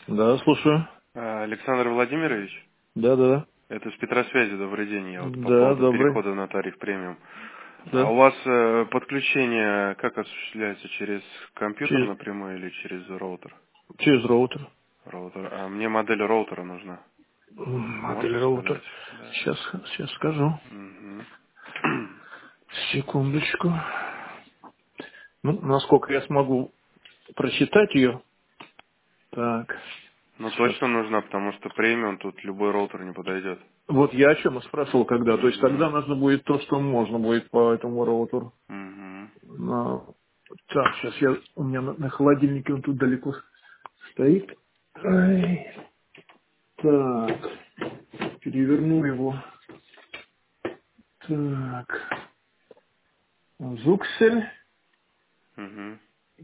Да, слушаю. Александр Владимирович, Да, да. это с Петросвязи, добрый день, я вот по Да, поводу добрый. перехода на тариф премиум. А Да. у вас подключение как осуществляется, через компьютер Через, напрямую или через роутер? через роутер. Роутер. А мне модель роутера нужна. Модель Можете роутер. сказать? Да. Сейчас скажу. Мгм. Секундочку. Ну, насколько я смогу прочитать ее. Так, Ну сейчас. точно нужна, потому что премиум тут любой роутер не подойдет. Вот я о чем и спрашивал, когда. То есть тогда Мгм. нужно будет то, что можно будет по этому роутеру. Мгм. Так, сейчас у меня на холодильнике он тут далеко стоит. Ай, так, переверну его. Так, Зуксель. Мгм.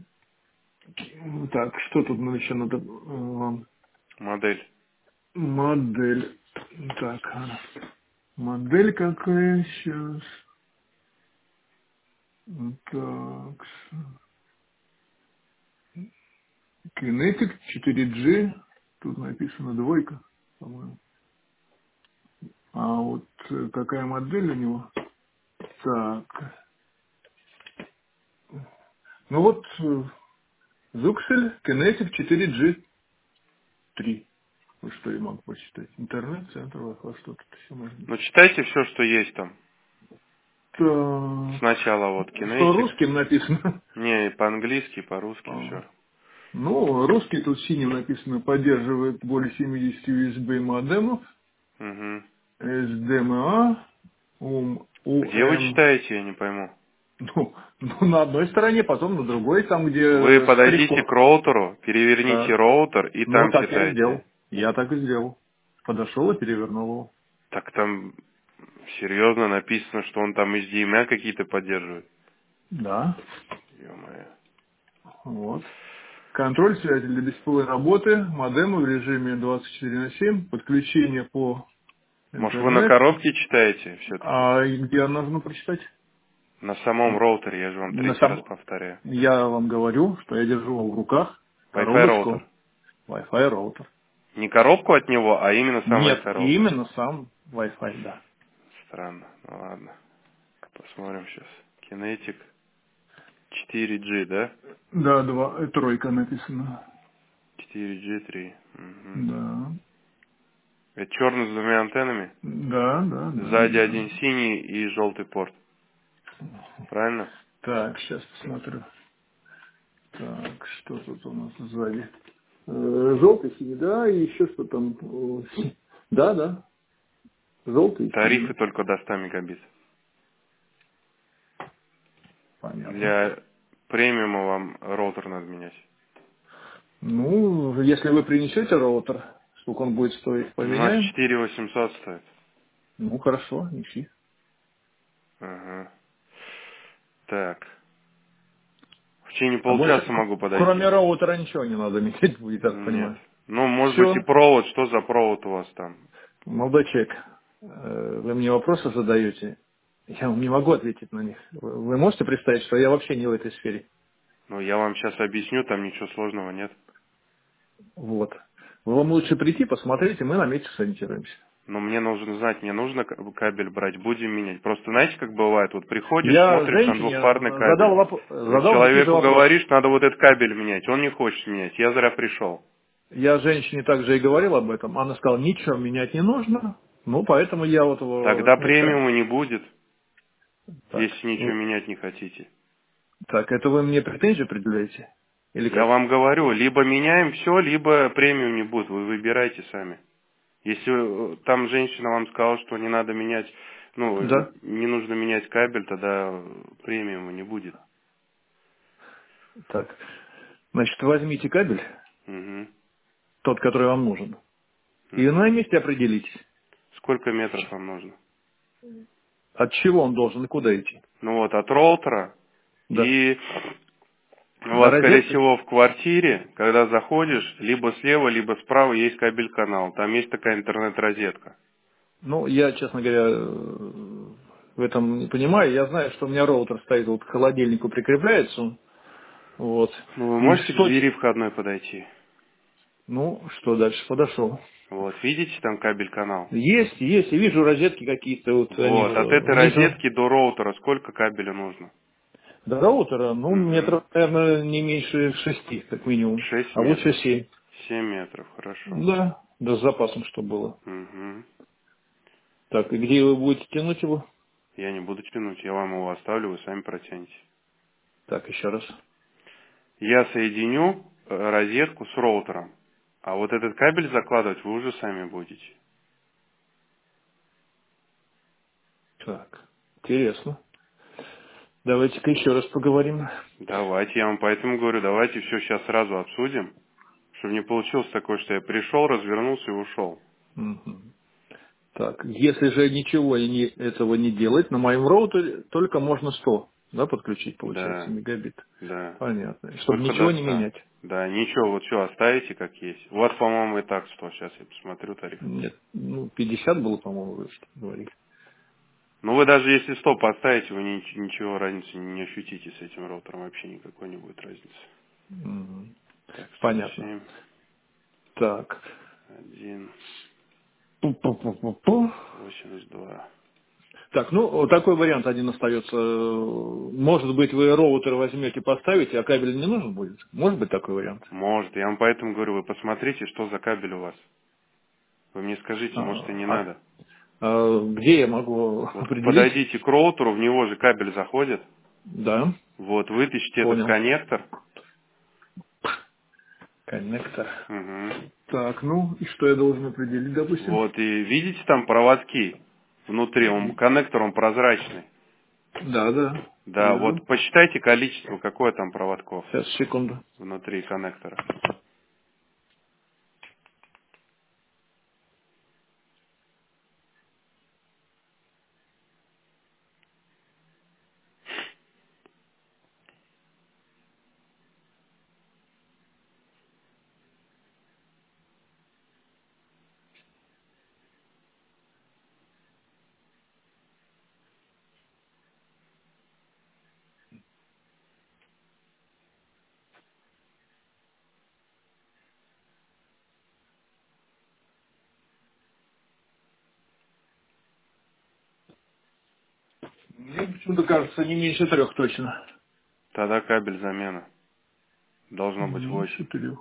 Так, что тут еще надо вам? Модель. Модель. Так, модель какая сейчас? Так, Kinetic 4G. Тут написано двойка, по-моему. А вот какая модель у него? Так, ну вот Zuxel Kinetic 4G 3. Вот что я могу почитать. Интернет, центр, Wi-Fi, что тут еще может быть. Ну читайте все, что есть там. Так, Сначала вот что Kinetic. русским написано? Не, и по-английски, и по-русски А, все. Ну, русский тут синим написано, поддерживает более 70 USB модемов, Угу. SDMA, Где вы UM. читаете, я не пойму. Ну, на одной стороне, потом на другой, там, Вы где подойдите штрих-код. к роутеру, переверните Так. роутер и Ну, там так я и читайте. сделал. Я так и сделал. Подошел и перевернул его. Так там серьезно написано, что он там HDMI какие-то поддерживает. Да. Ё-моё. Вот. Контроль связи для беспроводной работы, модемы в режиме 24/7, подключение по Может, вы на интернет. коробке читаете все-таки? А где нужно прочитать? На самом роутере, я же вам На третий раз сам... повторяю. Я вам говорю, что я держу в руках Wi-Fi коробочку роутер. Wi-Fi роутер. Не коробку от него, а именно сам Нет, Wi-Fi роутер. именно сам Wi-Fi, да. Странно. Ну ладно. Посмотрим сейчас. Kinetic 4G, да? Да, тройка написано. 4G3. Угу. Да. Это черный с двумя антеннами? Да, да, да, Сзади вижу. один синий и желтый порт. Правильно? Так, сейчас посмотрю. Так, что тут у нас сзади? Желтый, синий, да, и еще что там? Да, да, желтый и Тарифы синий. только до 100 мегабит. Понятно. Для премиума вам роутер надо менять. Ну, если вы принесете роутер, сколько он будет стоить, У нас поменяем. 4800 стоит. Ну, хорошо, неси. Ага. Так. В течение А больше, полчаса могу подойти. кроме роутера, ничего не надо менять будет, так Нет. понимаю. Ну, может быть и Все, провод. Что за провод у вас там? молодой человек, вы мне вопросы задаете, я вам не могу ответить на них. Вы можете представить, что я вообще не в этой сфере? Ну, я вам сейчас объясню, там ничего сложного нет. Вот. Вам лучше прийти, посмотреть, и мы на месте сориентируемся. Но мне нужно знать, мне нужно кабель брать, будем менять. Просто знаете, как бывает, вот приходишь, Я смотришь на женщине двухпарный кабель. Вот задал такие же человеку вопросы. говоришь, надо вот этот кабель менять, он не хочет менять, я зря пришел. Я женщине также и говорил об этом. Она сказала, ничего менять не нужно. Ну, поэтому я вот его Тогда решаю. премиума не будет, Так, если ничего менять не хотите. так, это вы мне претензию предъявляете? Или Я как? вам говорю, либо меняем все, либо премиум не будет, вы выбирайте сами. Если там женщина вам сказала, что не надо менять, ну, Да. не нужно менять кабель, тогда премиума не будет. Так, значит, возьмите кабель, Угу. тот, который вам нужен, и на Угу. месте определитесь, Сколько метров вам нужно? от чего он должен и куда идти. Ну вот, от роутера. Да. И у До вас, скорее розетки? всего, в квартире, когда заходишь, либо слева, либо справа есть кабель-канал. Там есть такая интернет-розетка. Ну, я, честно говоря, в этом не понимаю. Я знаю, что у меня роутер стоит, вот к холодильнику прикрепляется он. Вот. Ну, вы И можете к суть, двери входной подойти? Ну, что дальше? Подошел. Вот, видите там кабель-канал? Есть, есть. Я вижу розетки какие-то, вот они Вот, от этой внизу. розетки до роутера сколько кабеля нужно? До роутера, ну, Угу. метров, наверное, не меньше 6, как минимум. 6 А лучше метров. 7. 7 метров, хорошо. Да, да, с запасом, что было. Угу. Так, и где вы будете тянуть его? Я не буду тянуть, я вам его оставлю, вы сами протянете. Так, еще раз. Я соединю розетку с роутером. А вот этот кабель закладывать вы уже сами будете. Так, интересно. Давайте-ка еще раз поговорим. Давайте, я вам поэтому говорю, давайте все сейчас сразу обсудим, чтобы не получилось такое, что я пришел, развернулся и ушел. Мгм. Так, если же ничего этого не делать, на моем роутере только можно 100, да, подключить, получается, Да, мегабит. да. Понятно. Чтобы Только до ничего не 100. менять. Да, ничего, вот все оставите как есть. У вас, по-моему, и так 100. Сейчас я посмотрю тариф. Нет, ну, 50 было, по-моему, вы что говорили. Ну вы даже если 100 поставите, вы ничего разницы не ощутите с этим роутером. Вообще никакой не будет разницы. Мгм. Так, Понятно. 107, Так. 1, Пу-пу-пу-пу-пу. 82. Так, ну, вот такой вариант один остается. Может быть, вы роутер возьмете, поставите, а кабель не нужен будет? Может быть такой вариант? Может, я вам поэтому говорю, вы посмотрите, что за кабель у вас. Вы мне скажите, может и не А надо. где я могу Вот определить? подойдите к роутеру, в него же кабель заходит. Да, Вот, вытащите этот понял. коннектор. Коннектор. Мгм. Так, ну, и что я должен определить, допустим? Вот, и видите там проводки внутри, коннектор, он прозрачный. Да, да, Да, вижу. вот посчитайте количество, какое там проводков Сейчас, секунду. внутри коннектора. Мне почему-то кажется, не меньше 3 точно. Тогда кабель замена. Должно быть Меньше 8. 3.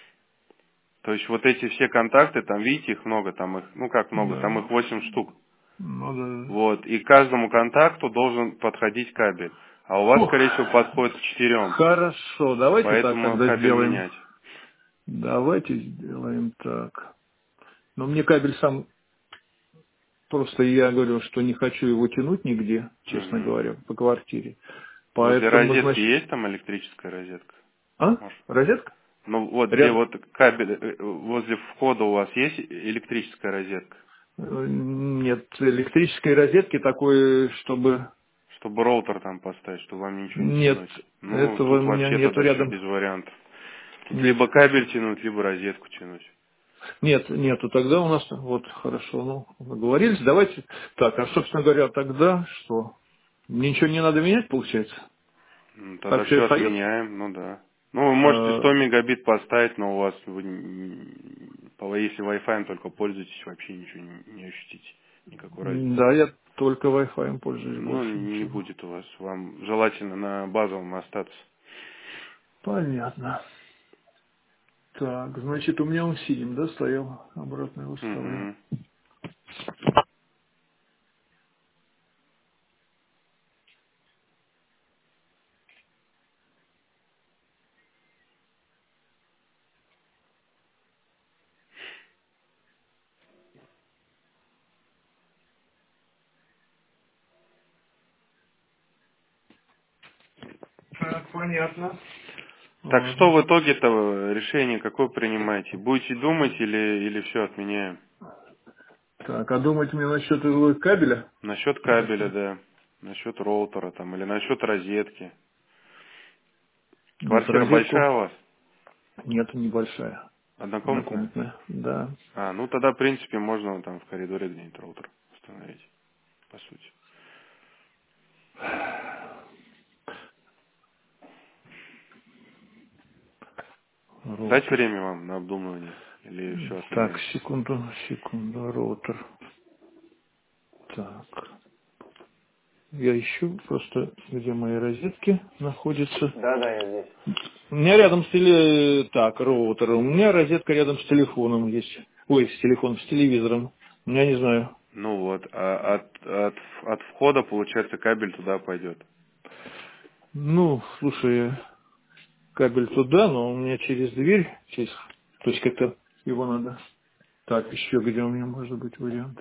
То есть вот эти все контакты, там видите, их много, там их, ну как много, там Да. их 8 штук. Ну да. Вот, и к каждому контакту должен подходить кабель. А у вас, Фух. скорее всего, подходит к 4. Хорошо, давайте так Поэтому тогда кабель сделаем. менять. Давайте сделаем так. Но мне кабель сам, просто я говорю, что не хочу его тянуть нигде, честно Мгм. говоря, по квартире. Возле Поэтому, розетки значит... есть там электрическая розетка? А? Может. Розетка? Ну вот где Рядом? вот кабель, возле входа у вас есть электрическая розетка? Нет, электрической розетки такой, чтобы... Чтобы роутер там поставить, чтобы вам ничего не Нет, тянуть. Ну, этого у тут меня вообще нету тогда все рядом. без вариантов. Тут Нет. либо кабель тянуть, либо розетку тянуть. Нет, нету. Тогда у нас, вот, хорошо, ну, договорились. Давайте, так, а, собственно говоря, тогда что? Мне ничего не надо менять, получается? Тогда Так все все остается? отменяем, ну да. Ну, вы можете 100 мегабит поставить, но у вас, если Wi-Fi только пользуетесь, вообще ничего не ощутите, никакой разницы. Да, я только Wi-Fi пользуюсь, Ну, больше не ничего. будет у вас. Вам желательно на базовом остаться. Понятно. Так, значит, у меня он синим, да, стоял? Обратно его ставлю. Мгм. Так, понятно. Так что Ладно. в итоге-то решение какое принимаете? Будете думать или все отменяем? Так, а думать мне насчет этого кабеля? Насчет кабеля, Зачем? да. Насчет роутера там или насчет розетки. Нет, Квартира большая розетку у вас? нет, небольшая. Однокомнатная? Однокомнатная. Да. А, ну тогда, в принципе, можно там в коридоре где-нибудь роутер установить, по сути. Дать время вам на обдумывание? Или все отменяем? Так, секунду, роутер. Так. Я ищу просто, где мои розетки находятся. Да, я здесь. У меня рядом так, роутер. У меня розетка рядом с телефоном есть. Ой, с телефоном, с телевизором. Я не знаю. Ну вот, а от входа, получается, кабель туда пойдет. Ну, слушай, кабель туда, но у меня через дверь, то есть как-то его надо. Так, еще где у меня может быть вариант?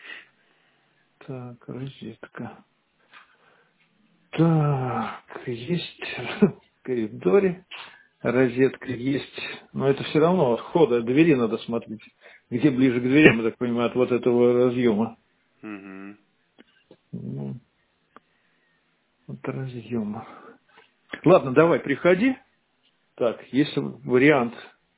Так, розетка. Так, есть в коридоре. Розетка есть. Но это все равно от входа, от двери надо смотреть. Где ближе к дверям, я так понимаю, от вот этого разъема. Угу. Ну, от разъема. Ладно, давай, приходи. Так, есть вариант.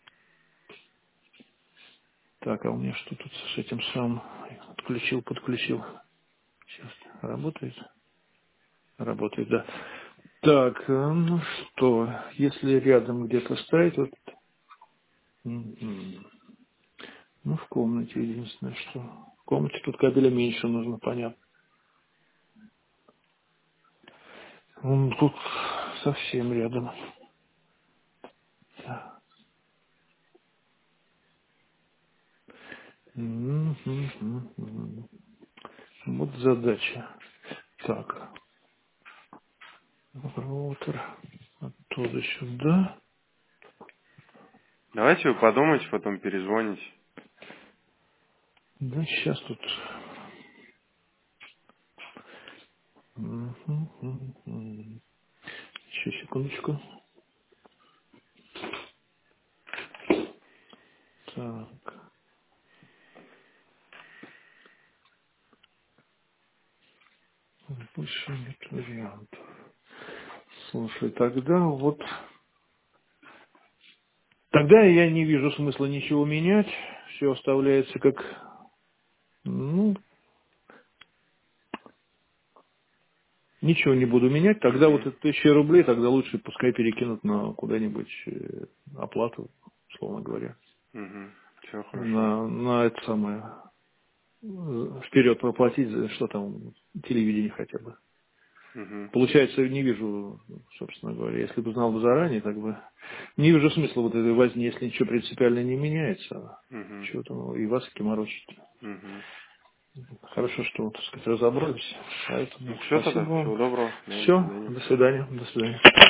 Так, а у меня что тут с этим самым? Подключил. Сейчас работает? Работает, да. Так, ну что, если рядом где-то ставить, вот, ну, в комнате единственное, что. В комнате тут кабеля меньше нужно, понятно. Тут совсем рядом. Так. Вот задача. Так, роутер оттуда сюда. Давайте вы подумайте, потом перезвоните. Да, сейчас тут. Еще секундочку. Так, больше нет вариантов. Слушай, тогда я не вижу смысла ничего менять. Все оставляется как, ну, ничего не буду менять. Тогда вот Угу. это 1000 рублей, тогда лучше пускай перекинут на куда-нибудь оплату, условно говоря. Угу. Все хорошо. На это самое, вперед проплатить, что там, телевидение хотя бы. Угу. Получается, не вижу, собственно говоря, если бы знал бы заранее, так бы не вижу смысла вот этой возни, если ничего принципиально не меняется. Угу. Чего там и вас морочить. Угу. Хорошо, что, вот, так сказать, разобрались. Поэтому Ну все спасибо тогда, вам. всего доброго. Да, до Все, свидания. до свидания.